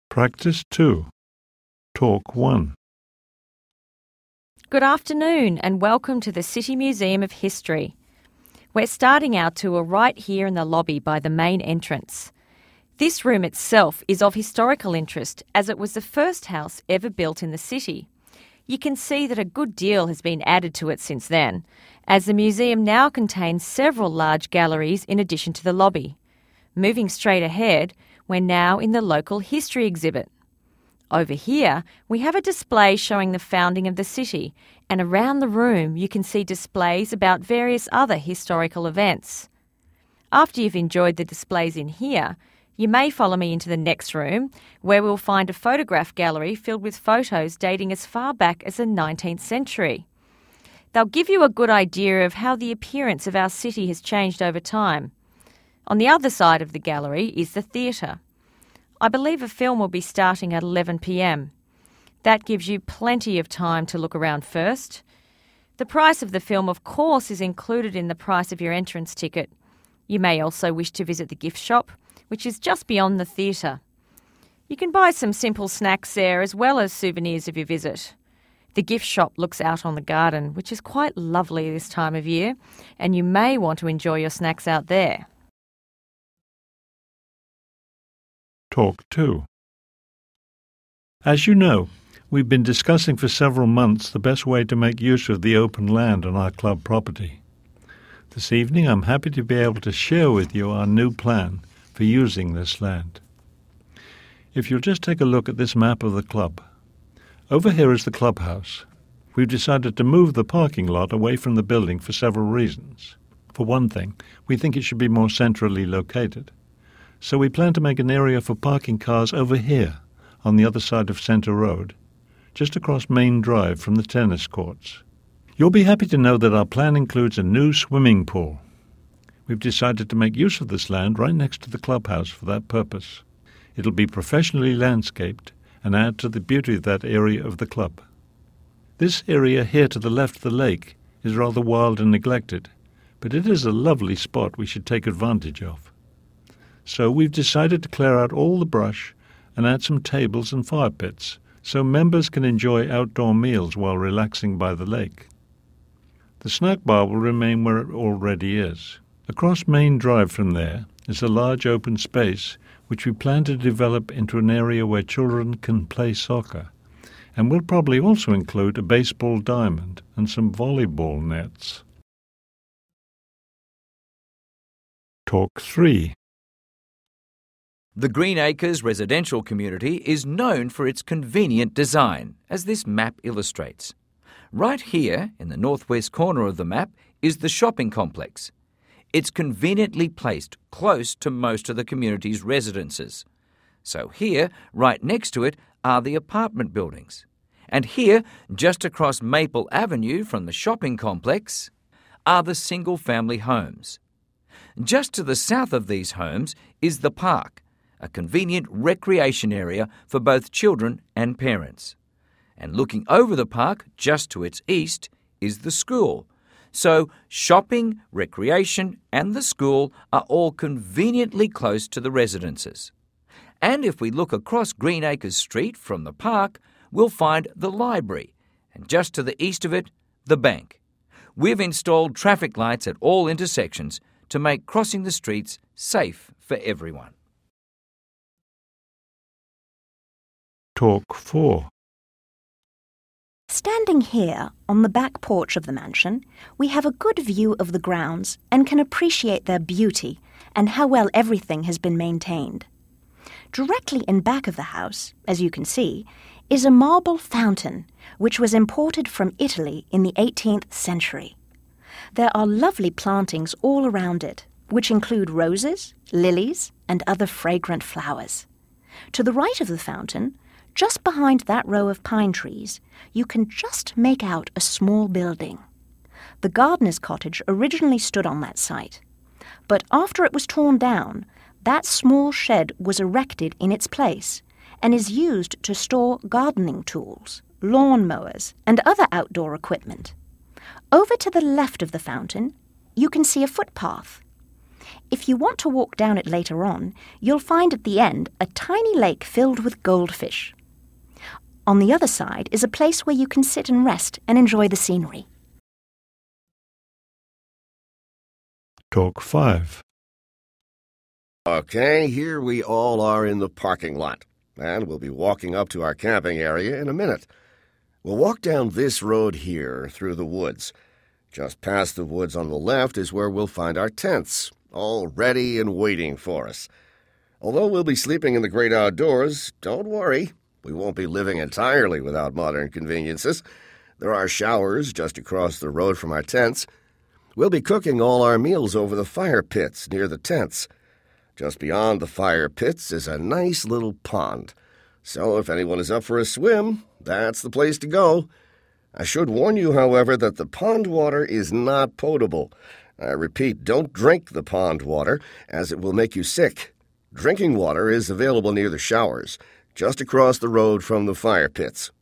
Practice 2. Talk 1. Good afternoon and welcome to the City Museum of History. We're starting our tour right here in the lobby by the main entrance. This room itself is of historical interest as it was the first house ever built in the city. You can see that a good deal has been added to it since then, as the museum now contains several large galleries in addition to the lobby. Moving straight ahead, we're now in the local history exhibit. Over here, we have a display showing the founding of the city, and around the room you can see displays about various other historical events. After you've enjoyed the displays in here, you may follow me into the next room, where we'll find a photograph gallery filled with photos dating as far back as the 19th century. They'll give you a good idea of how the appearance of our city has changed over time. On the other side of the gallery is the theatre. I believe a film will be starting at 11 p.m. That gives you plenty of time to look around first. The price of the film, of course, is included in the price of your entrance ticket. You may also wish to visit the gift shop, which is just beyond the theatre. You can buy some simple snacks there as well as souvenirs of your visit. The gift shop looks out on the garden, which is quite lovely this time of year, and you may want to enjoy your snacks out there. Talk 2. As you know, we've been discussing for several months the best way to make use of the open land on our club property. This evening I'm happy to be able to share with you our new plan for using this land. If you'll just take a look at this map of the club. Over here is the clubhouse. We've decided to move the parking lot away from the building for several reasons. For one thing, we think it should be more centrally located. So we plan to make an area for parking cars over here, on the other side of Centre Road, just across Main Drive from the tennis courts. You'll be happy to know that our plan includes a new swimming pool. We've decided to make use of this land right next to the clubhouse for that purpose. It'll be professionally landscaped and add to the beauty of that area of the club. This area here to the left of the lake is rather wild and neglected, but it is a lovely spot we should take advantage of. So we've decided to clear out all the brush and add some tables and fire pits so members can enjoy outdoor meals while relaxing by the lake. The snack bar will remain where it already is. Across Main Drive from there is a large open space which we plan to develop into an area where children can play soccer, and will probably also include a baseball diamond and some volleyball nets. Talk 3. The Green Acres residential community is known for its convenient design, as this map illustrates. Right here, in the northwest corner of the map, is the shopping complex. It's conveniently placed close to most of the community's residences. So here, right next to it, are the apartment buildings. And here, just across Maple Avenue from the shopping complex, are the single-family homes. Just to the south of these homes is the park, a convenient recreation area for both children and parents. And looking over the park, just to its east, is the school. So shopping, recreation and the school are all conveniently close to the residences. And if we look across Green Acres Street from the park, we'll find the library, and just to the east of it, the bank. We've installed traffic lights at all intersections to make crossing the streets safe for everyone. Talk 4. Standing here on the back porch of the mansion, we have a good view of the grounds and can appreciate their beauty and how well everything has been maintained. Directly in back of the house, as you can see, is a marble fountain which was imported from Italy in the 18th century. There are lovely plantings all around it, which include roses, lilies, and other fragrant flowers. To the right of the fountain, just behind that row of pine trees, you can just make out a small building. The gardener's cottage originally stood on that site, but after it was torn down, that small shed was erected in its place and is used to store gardening tools, lawn mowers, and other outdoor equipment. Over to the left of the fountain, you can see a footpath. If you want to walk down it later on, you'll find at the end a tiny lake filled with goldfish. On the other side is a place where you can sit and rest and enjoy the scenery. Talk 5. Okay, here we all are in the parking lot, and we'll be walking up to our camping area in a minute. We'll walk down this road here through the woods. Just past the woods on the left is where we'll find our tents, all ready and waiting for us. Although we'll be sleeping in the great outdoors, don't worry. We won't be living entirely without modern conveniences. There are showers just across the road from our tents. We'll be cooking all our meals over the fire pits near the tents. Just beyond the fire pits is a nice little pond. So if anyone is up for a swim, that's the place to go. I should warn you, however, that the pond water is not potable. I repeat, don't drink the pond water, as it will make you sick. Drinking water is available near the showers, just across the road from the fire pits.